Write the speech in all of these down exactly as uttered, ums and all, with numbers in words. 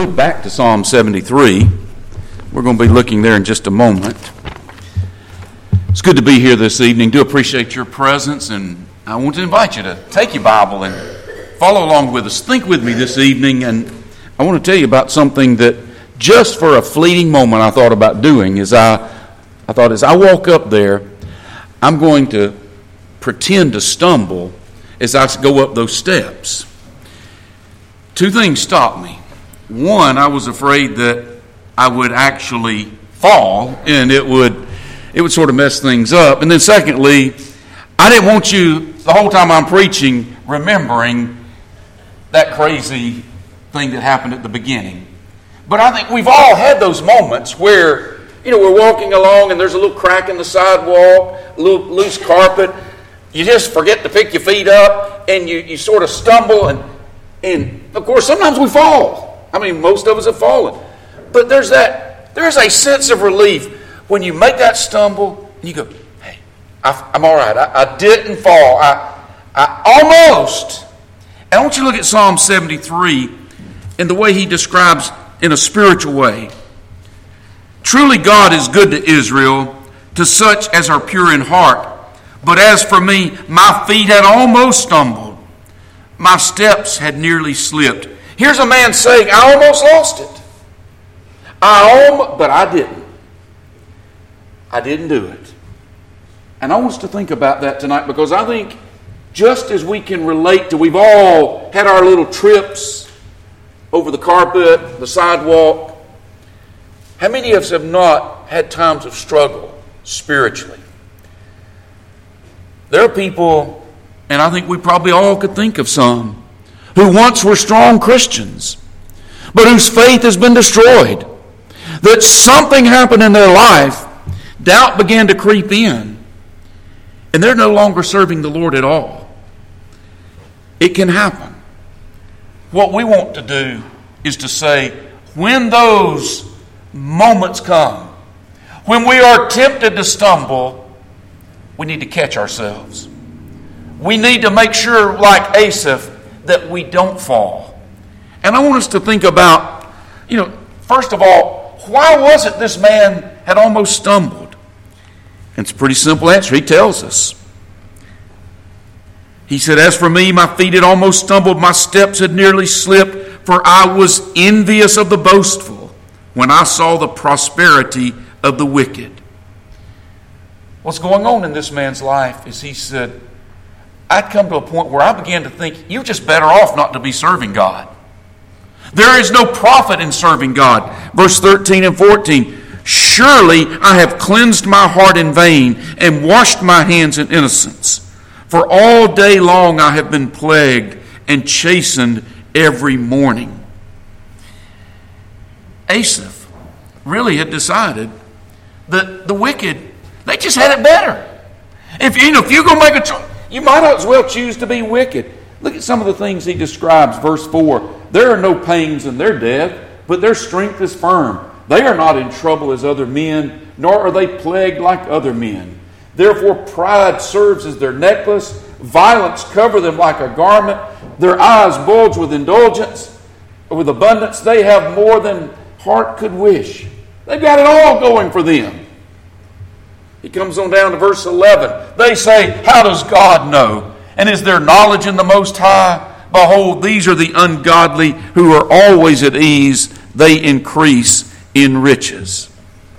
flip back to Psalm seventy-three. We're going to be looking there in just a moment. It's good to be here this evening. Do appreciate your presence, and I want to invite you to take your Bible and follow along with us. Think with me this evening, and I want to tell you about something that just for a fleeting moment I thought about doing. As I, I thought as I walk up there, I'm going to pretend to stumble as I go up those steps. Two things stopped me. One, I was afraid that I would actually fall, and it would it would sort of mess things up. And then secondly, I didn't want you, the whole time I'm preaching, remembering that crazy thing that happened at the beginning. But I think we've all had those moments where, you know, we're walking along and there's a little crack in the sidewalk, a little loose carpet. You just forget to pick your feet up, and you, you sort of stumble, and and of course sometimes we fall. I mean, most of us have fallen. But there's that, there's a sense of relief when you make that stumble and you go, hey, I, I'm all right. I, I didn't fall. I, I almost. And I want you to look at Psalm seventy-three and the way he describes in a spiritual way. Truly God is good to Israel, to such as are pure in heart. But as for me, my feet had almost stumbled. My steps had nearly slipped. Here's a man saying, I almost lost it. I almost, but I didn't. I didn't do it. And I want us to think about that tonight, because I think just as we can relate to, we've all had our little trips over the carpet, the sidewalk. How many of us have not had times of struggle spiritually? There are people, and I think we probably all could think of some, who once were strong Christians, but whose faith has been destroyed. That something happened in their life, doubt began to creep in, and they're no longer serving the Lord at all. It can happen. What we want to do is to say, when those moments come, when we are tempted to stumble, we need to catch ourselves. We need to make sure, like Asaph, that we don't fall. And I want us to think about, you know, first of all, why was it this man had almost stumbled? And it's a pretty simple answer. He tells us. He said, as for me, my feet had almost stumbled, my steps had nearly slipped, for I was envious of the boastful when I saw the prosperity of the wicked. What's going on in this man's life is he said, I'd come to a point where I began to think, you're just better off not to be serving God. There is no profit in serving God. Verse thirteen and fourteen, surely I have cleansed my heart in vain and washed my hands in innocence. For all day long I have been plagued and chastened every morning. Asaph really had decided that the wicked, they just had it better. If you know, if you're going to make a choice, you might as well choose to be wicked. Look at some of the things he describes. Verse four, there are no pains in their death, but their strength is firm. They are not in trouble as other men, nor are they plagued like other men. Therefore pride serves as their necklace, violence cover them like a garment. Their eyes bulge with indulgence, with abundance. They have more than heart could wish. They've got it all going for them. He comes on down to verse eleven. They say, how does God know? And is there knowledge in the Most High? Behold, these are the ungodly who are always at ease. They increase in riches.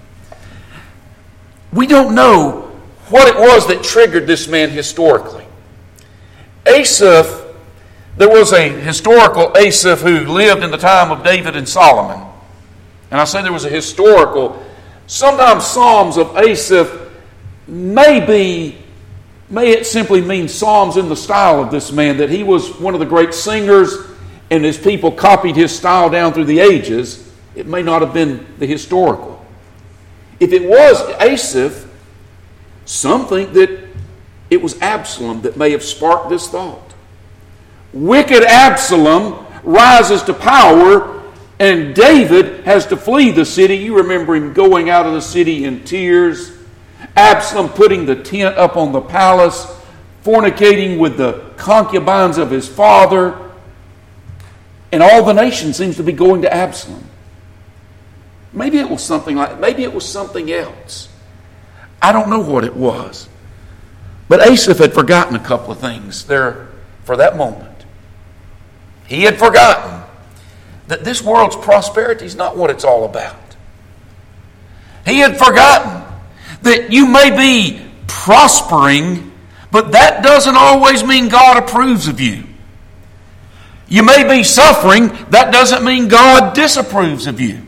We don't know what it was that triggered this man historically. Asaph, there was a historical Asaph who lived in the time of David and Solomon. And I say there was a historical. Sometimes Psalms of Asaph may be, may it simply mean Psalms in the style of this man, that he was one of the great singers and his people copied his style down through the ages. It may not have been the historical. If it was Asaph, some think that it was Absalom that may have sparked this thought. Wicked Absalom rises to power, and David has to flee the city. You remember him going out of the city in tears. Absalom putting the tent up on the palace, fornicating with the concubines of his father. and all the nation seems to be going to Absalom. Maybe it was something like, maybe it was something else. I don't know what it was. But Asaph had forgotten a couple of things there for that moment. He had forgotten that this world's prosperity is not what it's all about. He had forgotten that you may be prospering, but that doesn't always mean God approves of you. You may be suffering, that doesn't mean God disapproves of you.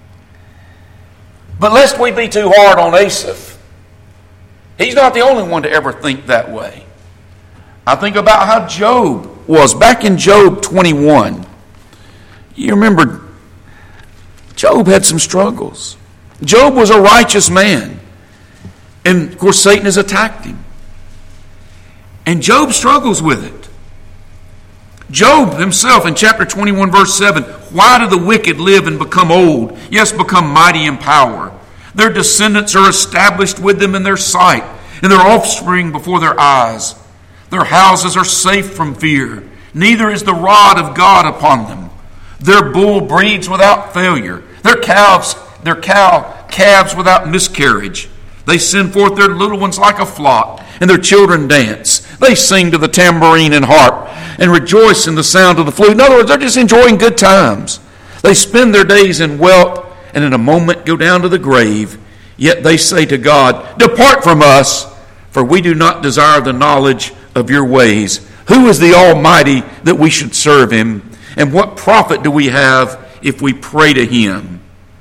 But lest we be too hard on Asaph, he's not the only one to ever think that way. I think about how Job was back in Job twenty-one. You remember, Job had some struggles. Job was a righteous man. And of course Satan has attacked him. And Job struggles with it. Job himself in chapter twenty-one verse seven, why do the wicked live and become old, yes, become mighty in power? Their descendants are established with them in their sight, and their offspring before their eyes. Their houses are safe from fear, neither is the rod of God upon them. Their bull breeds without failure, their calves, their cow calves without miscarriage. They send forth their little ones like a flock, and their children dance. They sing to the tambourine and harp, and rejoice in the sound of the flute. In other words, they're just enjoying good times. They spend their days in wealth, and in a moment go down to the grave. Yet they say to God, depart from us, for we do not desire the knowledge of your ways. Who is the Almighty that we should serve him? And what profit do we have if we pray to him?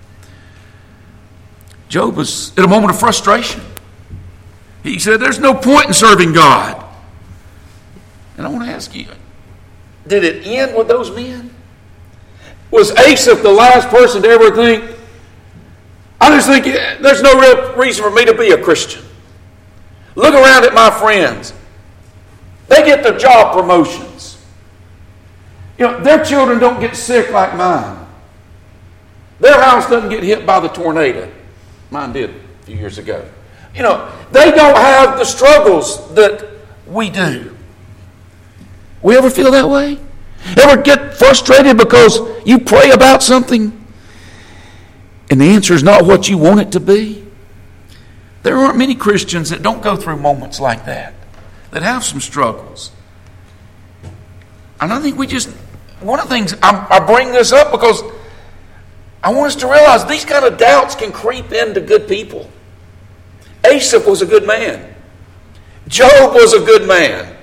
Job was at a moment of frustration. He said, there's no point in serving God. And I want to ask you, did it end with those men? Was Asaph the last person to ever think, I just think there's no real reason for me to be a Christian. Look around at my friends. They get their job promotions. You know, their children don't get sick like mine. Their house doesn't get hit by the tornado. Mine did a few years ago. You know, they don't have the struggles that we do. We ever feel that way? Ever get frustrated because you pray about something and the answer is not what you want it to be? There aren't many Christians that don't go through moments like that, that have some struggles. And I think we just, one of the things, I, I bring this up because I want us to realize these kind of doubts can creep into good people. Asaph was a good man. Job was a good man.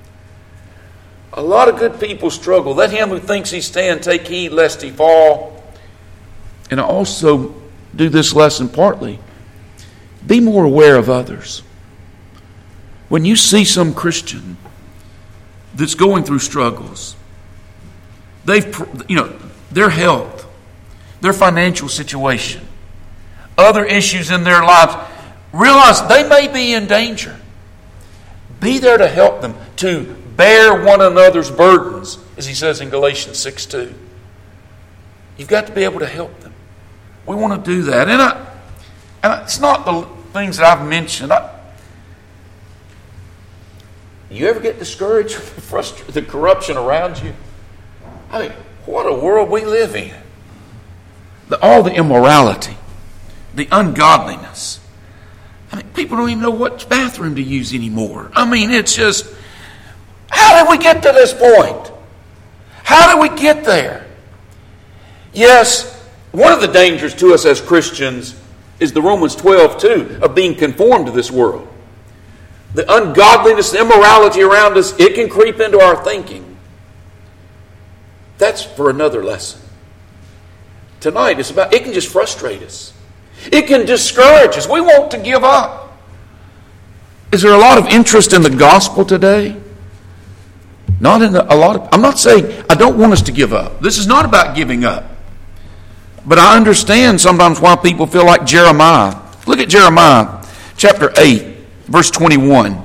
A lot of good people struggle. Let him who thinks he stand take heed lest he fall. And I also do this lesson partly. Be more aware of others. When you see some Christian that's going through struggles, they've, you know, their health, their financial situation, other issues in their lives, realize they may be in danger. Be there to help them, to bear one another's burdens, as he says in Galatians six two. You've got to be able to help them. We want to do that. And, I, and it's not the things that I've mentioned. I, you ever get discouraged with the, frustra- the corruption around you? I mean, what a world we live in. The, all the immorality, the ungodliness. I mean, people don't even know what bathroom to use anymore. I mean, it's just, how did we get to this point? How did we get there? Yes, one of the dangers to us as Christians is the Romans twelve two of being conformed to this world. The ungodliness, the immorality around us, it can creep into our thinking. That's for another lesson. Tonight, it's about, it can just frustrate us. It can discourage us. We want to give up. Is there a lot of interest in the gospel today? Not in the, a lot of, I'm not saying I don't want us to give up. This is not about giving up. But I understand sometimes why people feel like Jeremiah. Look at Jeremiah chapter eight, verse twenty-one.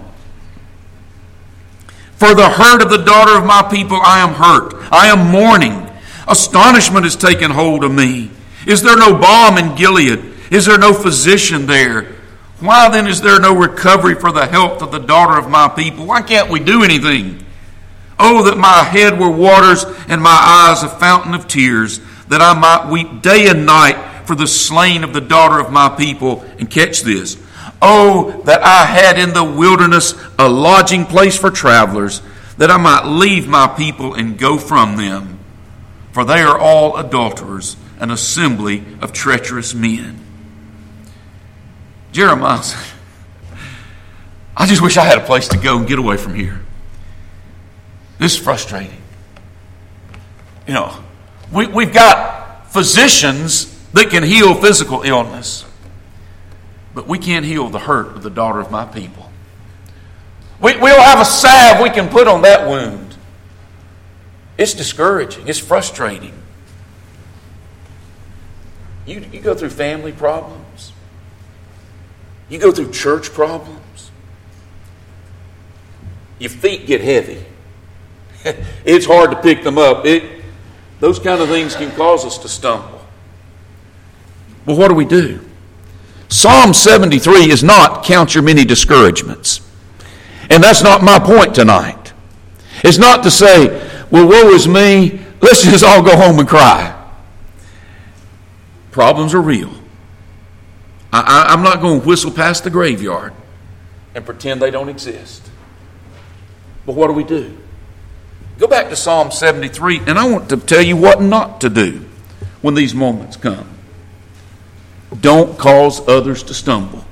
For the hurt of the daughter of my people I am hurt. I am mourning. Astonishment has taken hold of me. Is there no balm in Gilead? Is there no physician there? Why then is there no recovery for the health of the daughter of my people? Why can't we do anything? Oh, that my head were waters and my eyes a fountain of tears, that I might weep day and night for the slain of the daughter of my people. And catch this. Oh, that I had in the wilderness a lodging place for travelers, that I might leave my people and go from them. For they are all adulterers, an assembly of treacherous men. Jeremiah said, I just wish I had a place to go and get away from here. This is frustrating. You know, we, we've got physicians that can heal physical illness, but we can't heal the hurt of the daughter of my people. We, we don't have a salve we can put on that wound. It's discouraging. It's frustrating. You, you go through family problems. You go through church problems. Your feet get heavy. It's hard to pick them up. It, those kind of things can cause us to stumble. Well, what do we do? Psalm seventy-three is not count your many discouragements. And that's not my point tonight. It's not to say, well, woe is me, let's just all go home and cry. Problems are real. I, I, I'm not going to whistle past the graveyard and pretend they don't exist. But what do we do? Go back to Psalm seventy-three, and I want to tell you what not to do when these moments come. Don't cause others to stumble.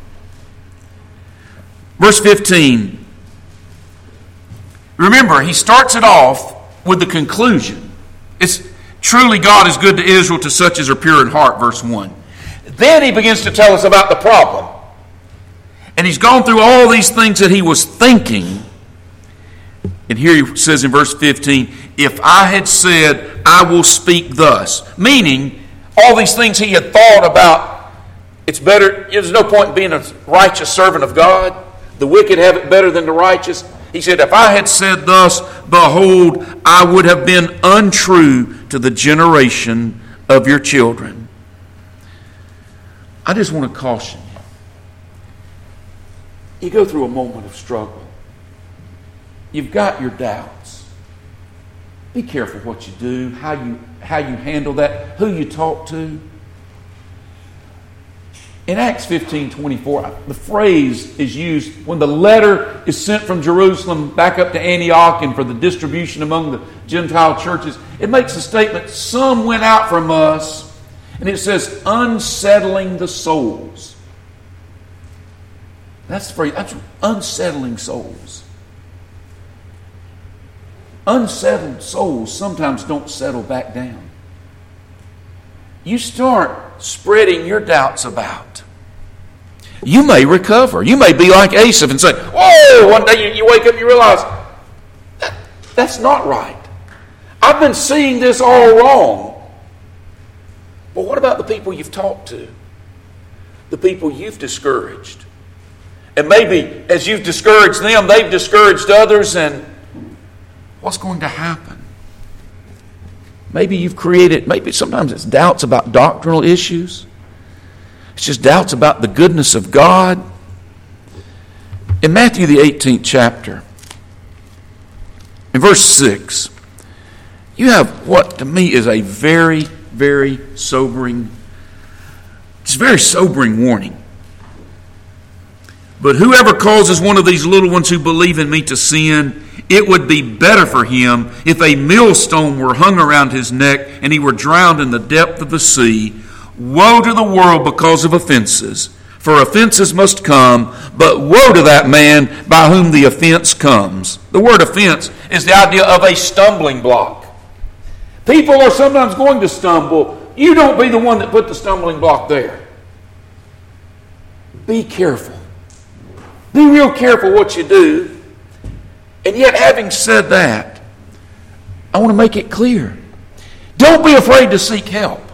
Verse fifteen. Remember, he starts it off with the conclusion. It's truly God is good to Israel, to such as are pure in heart, verse one. Then he begins to tell us about the problem. And he's gone through all these things that he was thinking. And here he says in verse fifteen, if I had said, I will speak thus. Meaning, all these things he had thought about, it's better, there's no point in being a righteous servant of God. The wicked have it better than the righteous. He said, if I had said thus, behold, I would have been untrue to the generation of your children. I just want to caution you. You go through a moment of struggle. You've got your doubts. Be careful what you do, how you, how you handle that, who you talk to. In Acts fifteen twenty-four, the phrase is used when the letter is sent from Jerusalem back up to Antioch and for the distribution among the Gentile churches. It makes the statement, some went out from us, and it says, unsettling the souls. That's the phrase, that's unsettling souls. Unsettled souls sometimes don't settle back down. You start spreading your doubts about. You may recover. You may be like Asaph and say, whoa, one day you, you wake up and you realize, that, that's not right. I've been seeing this all wrong. But what about the people you've talked to? The people you've discouraged? And maybe as you've discouraged them, they've discouraged others, and what's going to happen? Maybe you've created, maybe sometimes it's doubts about doctrinal issues. It's just doubts about the goodness of God. In Matthew the eighteenth chapter, in verse six, you have what to me is a very, very sobering, it's a very sobering warning. But whoever causes one of these little ones who believe in me to sin, it would be better for him if a millstone were hung around his neck and he were drowned in the depth of the sea. Woe to the world because of offenses, for offenses must come, but woe to that man by whom the offense comes. The word offense is the idea of a stumbling block. People are sometimes going to stumble. You don't be the one that put the stumbling block there. Be careful. Be real careful what you do. And yet, having said that, I want to make it clear. Don't be afraid to seek help.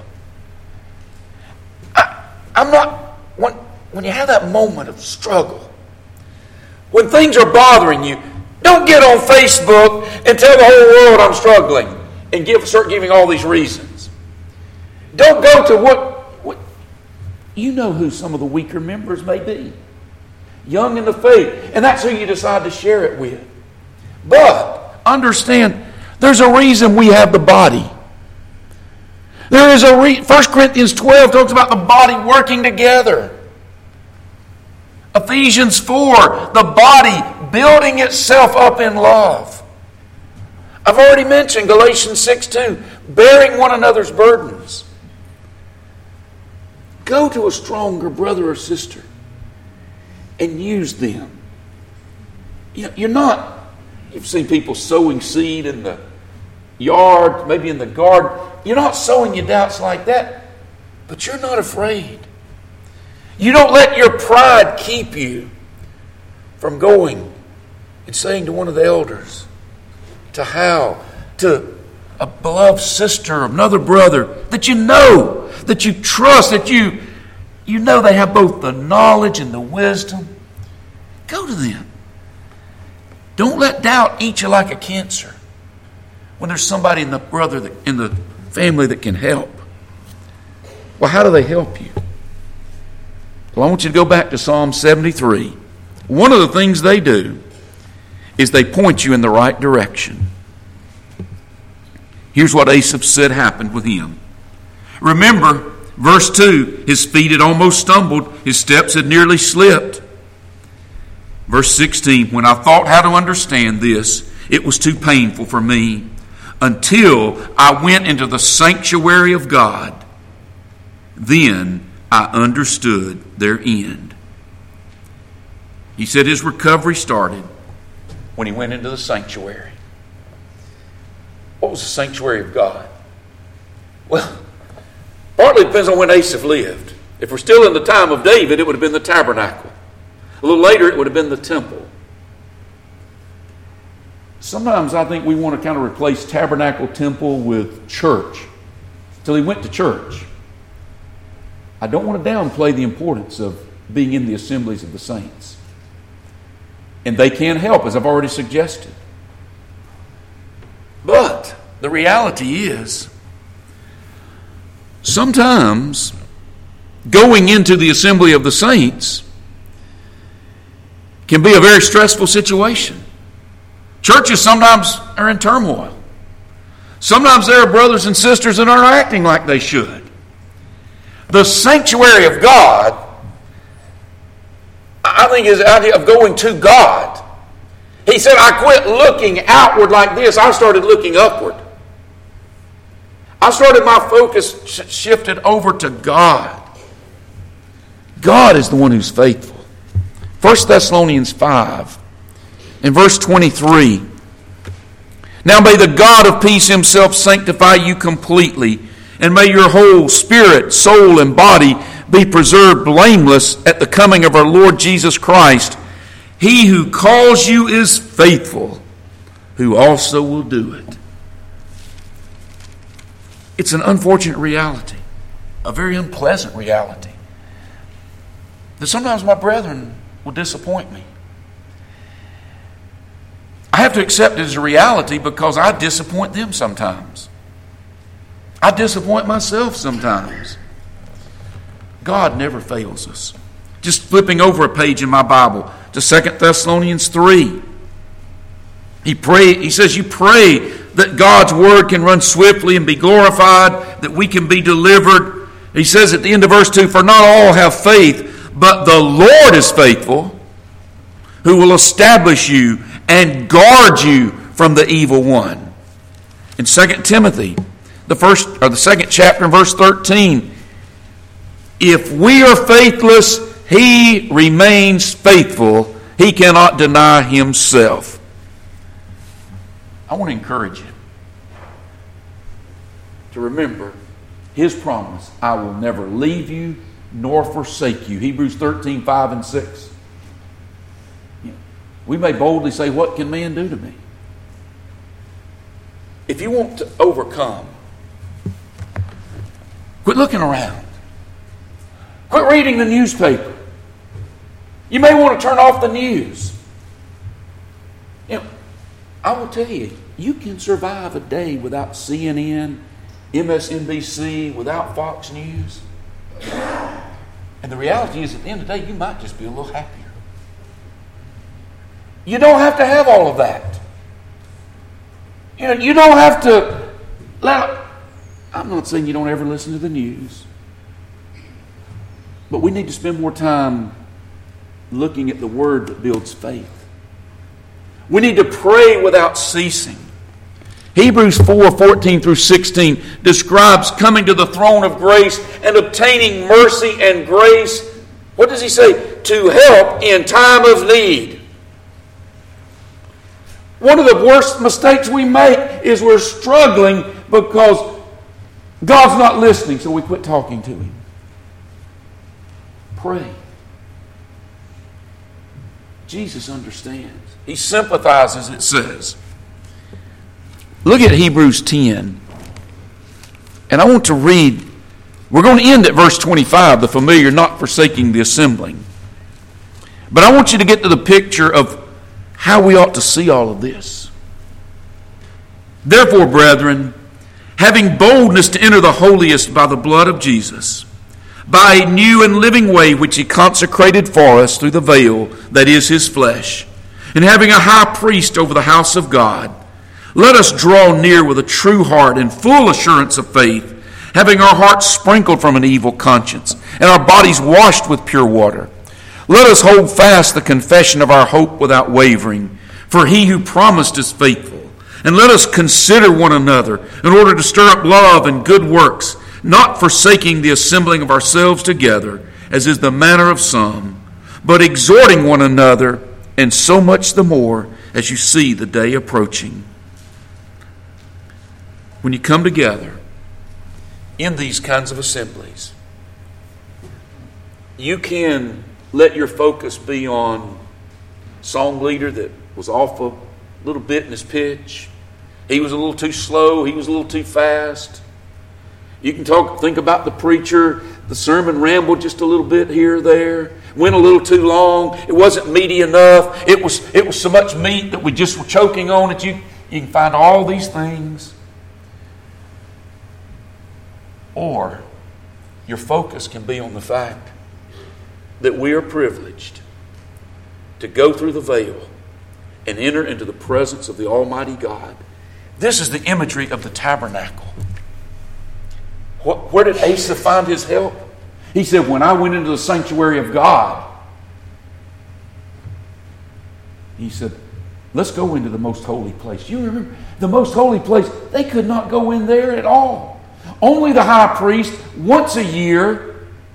I, I'm not, when, when you have that moment of struggle, when things are bothering you, don't get on Facebook and tell the whole world I'm struggling and give, start giving all these reasons. Don't go to what, what, you know who some of the weaker members may be. Young in the faith. And that's who you decide to share it with. But understand there's a reason we have the body. There is a re- First Corinthians twelve talks about the body working together. Ephesians four, the body building itself up in love. I've already mentioned Galatians six two, bearing one another's burdens. Go to a stronger brother or sister and use them. You're not, you've seen people sowing seed in the yard, maybe in the garden. You're not sowing your doubts like that, but you're not afraid. You don't let your pride keep you from going and saying to one of the elders, to Hal, to a beloved sister, another brother, that you know, that you trust, that you, you know they have both the knowledge and the wisdom. Go to them. Don't let doubt eat you like a cancer when there's somebody in the brother that, in the family that can help. Well, how do they help you? Well, I want you to go back to Psalm seventy-three. One of the things they do is they point you in the right direction. Here's what Asaph said happened with him. Remember, verse two, his feet had almost stumbled, his steps had nearly slipped. Verse sixteen, when I thought how to understand this, it was too painful for me until I went into the sanctuary of God. Then I understood their end. He said his recovery started when he went into the sanctuary. What was the sanctuary of God? Well, partly depends on when Asaph lived. If we're still in the time of David, it would have been the tabernacle. A little later, it would have been the temple. Sometimes I think we want to kind of replace tabernacle, temple with church. Till he went to church. I don't want to downplay the importance of being in the assemblies of the saints. And they can help, as I've already suggested. But the reality is, sometimes going into the assembly of the saints can be a very stressful situation. Churches sometimes are in turmoil. Sometimes there are brothers and sisters that aren't acting like they should. The sanctuary of God, I think, is the idea of going to God. He said, I quit looking outward like this. I started looking upward. I started my focus sh- shifted over to God. God is the one who's faithful. First Thessalonians five in verse twenty-three. Now may the God of peace himself sanctify you completely, and may your whole spirit, soul, and body be preserved blameless at the coming of our Lord Jesus Christ. He who calls you is faithful, who also will do it. It's an unfortunate reality, a very unpleasant reality, that sometimes my brethren will disappoint me. I have to accept it as a reality because I disappoint them sometimes. I disappoint myself sometimes. God never fails us. Just flipping over a page in my Bible to Second Thessalonians three. He pray, he says, you pray that God's word can run swiftly and be glorified, that we can be delivered. He says at the end of verse two, for not all have faith, but the Lord is faithful, who will establish you and guard you from the evil one. In Second Timothy, the first or the second chapter in verse thirteen, if we are faithless, he remains faithful. He cannot deny himself. I want to encourage you to remember his promise, I will never leave you nor forsake you. Hebrews thirteen, five and six. We may boldly say, what can man do to me? If you want to overcome, quit looking around. Quit reading the newspaper. You may want to turn off the news. You know, I will tell you, you can survive a day without C N N, M S N B C, without Fox News. And the reality is, at the end of the day, you might just be a little happier. You don't have to have all of that. You know, you don't have to let... I'm not saying you don't ever listen to the news. But we need to spend more time looking at the Word that builds faith. We need to pray without ceasing. Hebrews four, fourteen through sixteen describes coming to the throne of grace and obtaining mercy and grace. What does he say? To help in time of need. One of the worst mistakes we make is we're struggling because God's not listening, so we quit talking to Him. Pray. Jesus understands. He sympathizes, it says. Look at Hebrews ten. And I want to read, we're going to end at verse twenty-five, the familiar, not forsaking the assembling. But I want you to get to the picture of how we ought to see all of this. Therefore, brethren, having boldness to enter the holiest by the blood of Jesus, by a new and living way which He consecrated for us through the veil that is His flesh, and having a high priest over the house of God, let us draw near with a true heart and full assurance of faith, having our hearts sprinkled from an evil conscience, and our bodies washed with pure water. Let us hold fast the confession of our hope without wavering, for He who promised is faithful. And let us consider one another in order to stir up love and good works, not forsaking the assembling of ourselves together, as is the manner of some, but exhorting one another, and so much the more as you see the day approaching. When you come together in these kinds of assemblies, you can let your focus be on song leader that was off a little bit in his pitch. He was a little too slow. He was a little too fast. You can talk, think about the preacher. The sermon rambled just a little bit here or there. Went a little too long. It wasn't meaty enough. It was it was so much meat that we just were choking on it. You, you can find all these things. Or your focus can be on the fact that we are privileged to go through the veil and enter into the presence of the Almighty God. This is the imagery of the tabernacle. What, where did Asa find his help? He said, when I went into the sanctuary of God, he said, let's go into the most holy place. You remember, the most holy place, they could not go in there at all. Only the high priest, once a year,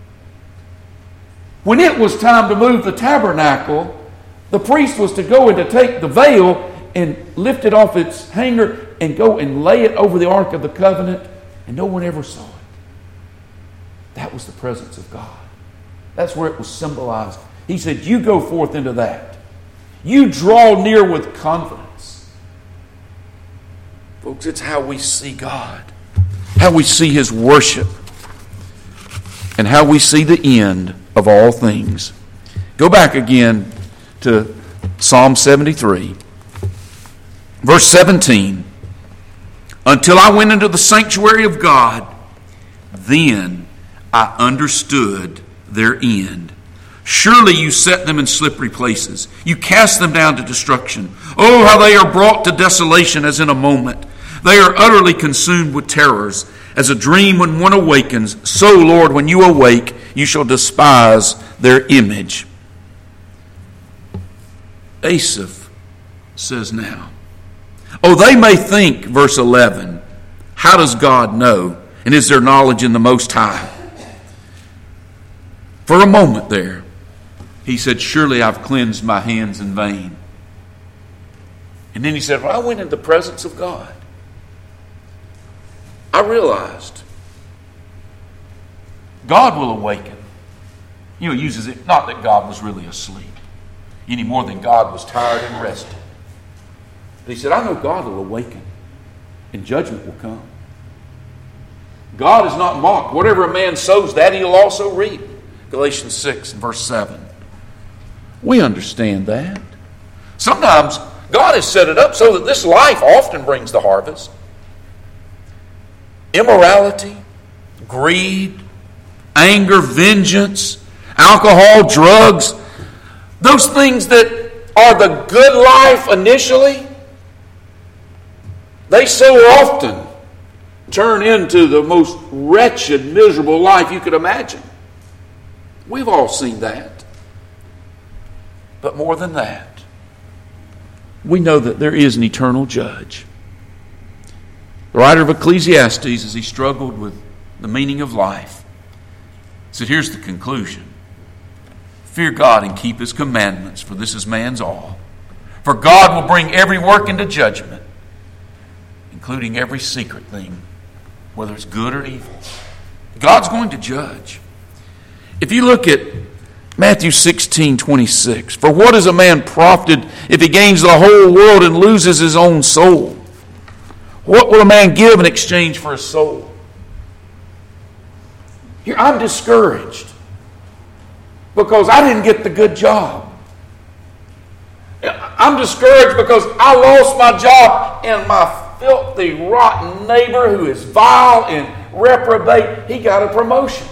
when it was time to move the tabernacle, the priest was to go and to take the veil and lift it off its hanger and go and lay it over the Ark of the Covenant, and no one ever saw it. That was the presence of God. That's where it was symbolized. He said, you go forth into that. You draw near with confidence. Folks, it's how we see God, how we see His worship, and how we see the end of all things. Go back again to Psalm seventy-three, verse seventeen. Until I went into the sanctuary of God, then I understood their end. Surely you set them in slippery places. You cast them down to destruction. Oh, how they are brought to desolation as in a moment. They are utterly consumed with terrors. As a dream when one awakens, so, Lord, when you awake, you shall despise their image. Asaph says now, oh, they may think, verse eleven, how does God know? And is there knowledge in the Most High? For a moment there, he said, surely I've cleansed my hands in vain. And then he said, well, I went into the presence of God. I realized God will awaken. You know, he uses it, not that God was really asleep, any more than God was tired and rested. But he said, I know God will awaken and judgment will come. God is not mocked. Whatever a man sows, that he'll also reap. Galatians six and verse seven. We understand that. Sometimes God has set it up so that this life often brings the harvest. Immorality, greed, anger, vengeance, alcohol, drugs, those things that are the good life initially, they so often turn into the most wretched, miserable life you could imagine. We've all seen that. But more than that, we know that there is an eternal judge. The writer of Ecclesiastes, as he struggled with the meaning of life, said, here's the conclusion. Fear God and keep His commandments, for this is man's all. For God will bring every work into judgment, including every secret thing, whether it's good or evil. God's going to judge. If you look at Matthew sixteen twenty-six, for what is a man profited if he gains the whole world and loses his own soul? What will a man give in exchange for his soul? Here, I'm discouraged because I didn't get the good job. I'm discouraged because I lost my job and my filthy, rotten neighbor who is vile and reprobate, he got a promotion.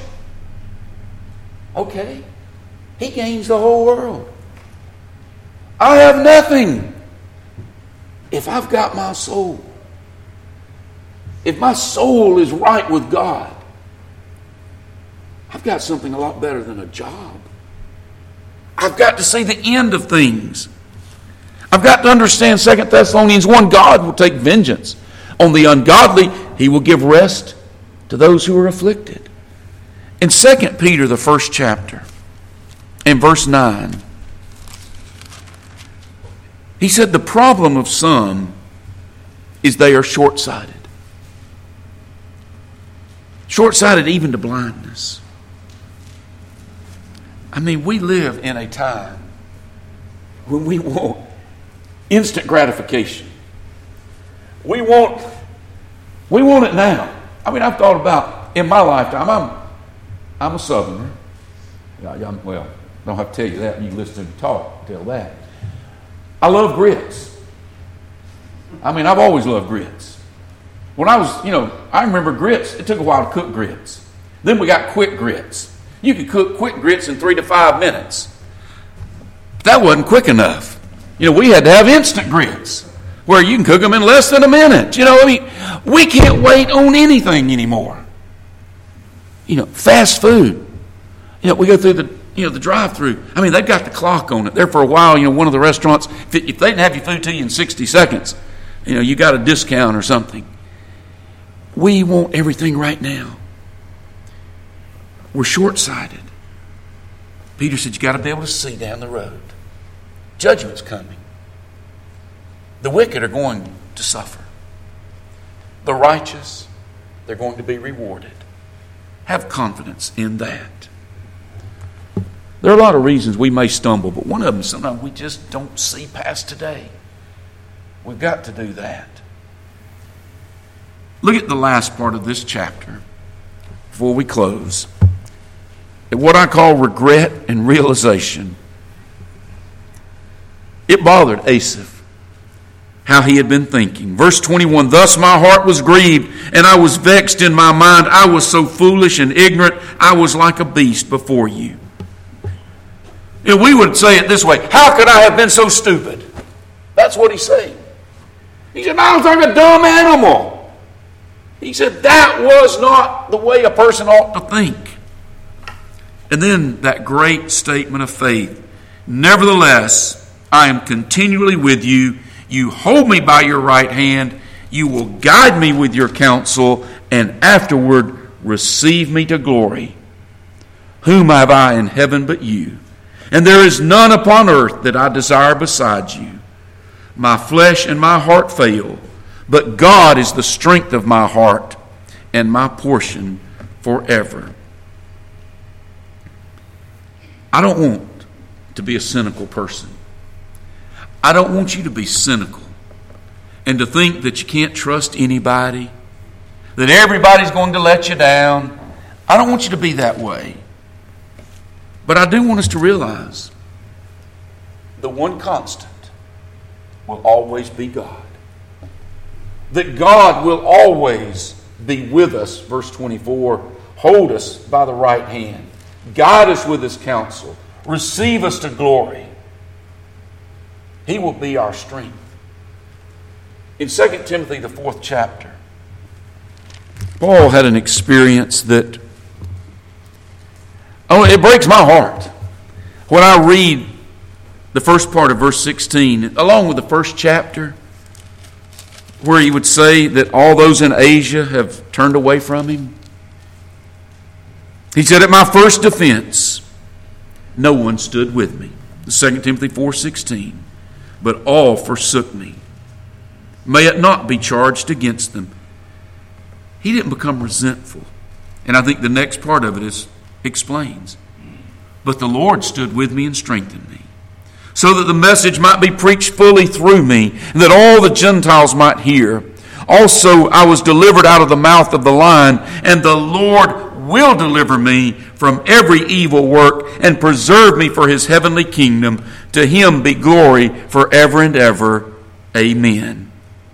Okay. He gains the whole world. I have nothing if I've got my soul. If my soul is right with God, I've got something a lot better than a job. I've got to see the end of things. I've got to understand Second Thessalonians one, God will take vengeance on the ungodly. He will give rest to those who are afflicted. In Second Peter, the first chapter, in verse nine, he said the problem of some is they are short-sighted. Short-sighted even to blindness. I mean, we live in a time when we want instant gratification. We want, we want it now. I mean, I've thought about, in my lifetime, I'm, I'm a Southerner. Yeah, I'm, well, I don't have to tell you that. You can listen to me talk, tell that. I love grits. I mean, I've always loved grits. When I was, you know, I remember grits. It took a while to cook grits. Then we got quick grits. You could cook quick grits in three to five minutes. But that wasn't quick enough. You know, we had to have instant grits where you can cook them in less than a minute. You know, I mean, we can't wait on anything anymore. You know, fast food. You know, we go through the, you know, the drive-through. I mean, they've got the clock on it. There for a while, you know, one of the restaurants, if, it, if they didn't have your food to you in sixty seconds, you know, you got a discount or something. We want everything right now. We're short-sighted. Peter said, you got to be able to see down the road. Judgment's coming. The wicked are going to suffer. The righteous, they're going to be rewarded. Have confidence in that. There are a lot of reasons we may stumble, but one of them, sometimes we just don't see past today. We've got to do that. Look at the last part of this chapter before we close. At what I call regret and realization. It bothered Asaph how he had been thinking. Verse twenty-one, thus my heart was grieved, and I was vexed in my mind. I was so foolish and ignorant, I was like a beast before you. You know, we would say it this way, how could I have been so stupid? That's what he's saying. He said, I was like a dumb animal. He said, that was not the way a person ought to think. And then that great statement of faith. Nevertheless, I am continually with you. You hold me by your right hand. You will guide me with your counsel, and afterward receive me to glory. Whom have I in heaven but you? And there is none upon earth that I desire besides you. My flesh and my heart fail, but God is the strength of my heart and my portion forever. I don't want to be a cynical person. I don't want you to be cynical and to think that you can't trust anybody, that everybody's going to let you down. I don't want you to be that way. But I do want us to realize the one constant will always be God. That God will always be with us, verse twenty-four, hold us by the right hand, guide us with His counsel, receive us to glory. He will be our strength. In Second Timothy, the fourth chapter, Paul had an experience that, oh, it breaks my heart when I read the first part of verse sixteen, along with the first chapter, where he would say that all those in Asia have turned away from him. He said, at my first defense, no one stood with me. Second Timothy four sixteen, but all forsook me. May it not be charged against them. He didn't become resentful. And I think the next part of it is explains. But the Lord stood with me and strengthened me, so that the message might be preached fully through me, and that all the Gentiles might hear. Also I was delivered out of the mouth of the lion, and the Lord will deliver me from every evil work and preserve me for his heavenly kingdom. To him be glory forever and ever. Amen.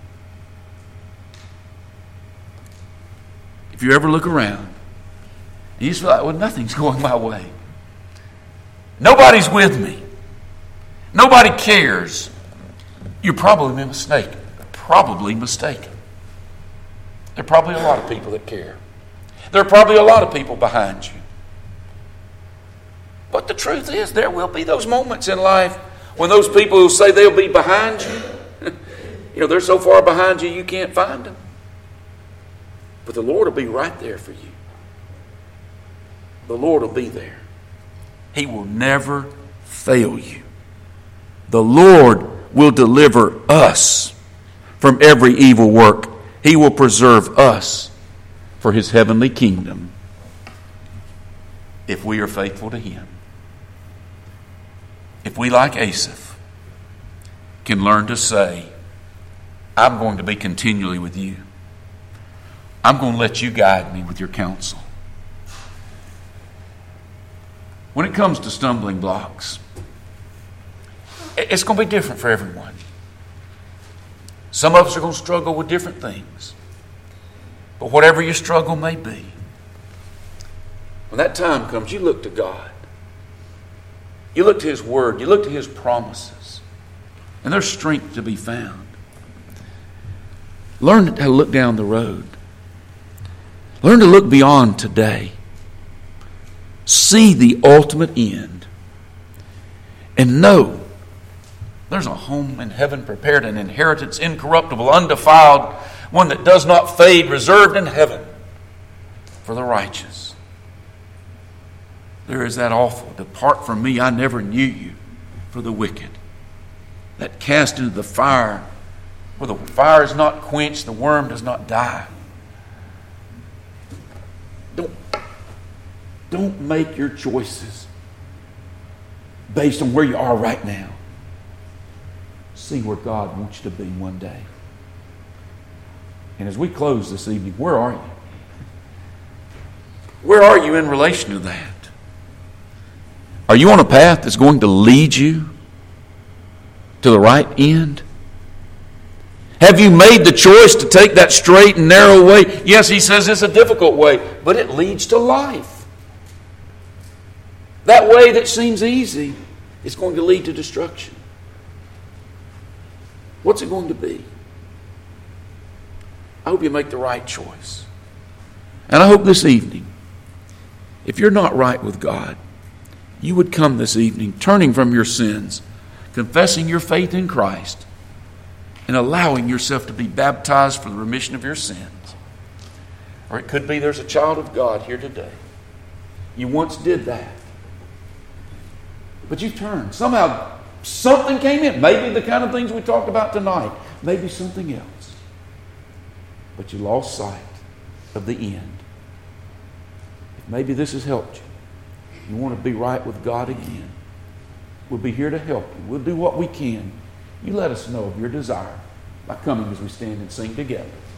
If you ever look around and you just feel like, well, nothing's going my way. Nobody's with me. Nobody cares. You're probably mistaken. Probably mistaken. There are probably a lot of people that care. There are probably a lot of people behind you. But the truth is, there will be those moments in life when those people who say they'll be behind you, you know, they're so far behind you, you can't find them. But the Lord will be right there for you. The Lord will be there. He will never fail you. The Lord will deliver us from every evil work. He will preserve us for his heavenly kingdom if we are faithful to him. If we, like Asaph, can learn to say, I'm going to be continually with you. I'm going to let you guide me with your counsel. When it comes to stumbling blocks, it's going to be different for everyone. Some of us are going to struggle with different things. But whatever your struggle may be, when that time comes, you look to God. You look to his word. You look to his promises. And there's strength to be found. Learn how to look down the road. Learn to look beyond today. See the ultimate end. And know there's a home in heaven prepared, an inheritance incorruptible, undefiled, one that does not fade, reserved in heaven for the righteous. There is that awful, depart from me, I never knew you, for the wicked. That cast into the fire, where the fire is not quenched, the worm does not die. Don't, don't make your choices based on where you are right now. See where God wants you to be one day. And as we close this evening, where are you? Where are you in relation to that? Are you on a path that's going to lead you to the right end? Have you made the choice to take that straight and narrow way? Yes, he says it's a difficult way, but it leads to life. That way that seems easy is going to lead to destruction. What's it going to be? I hope you make the right choice. And I hope this evening, if you're not right with God, you would come this evening turning from your sins, confessing your faith in Christ, and allowing yourself to be baptized for the remission of your sins. Or it could be there's a child of God here today. You once did that. But you turned. Somehow something came in. Maybe the kind of things we talked about tonight. Maybe something else. But you lost sight of the end. If maybe this has helped you, you want to be right with God again, we'll be here to help you. We'll do what we can. You let us know of your desire by coming as we stand and sing together.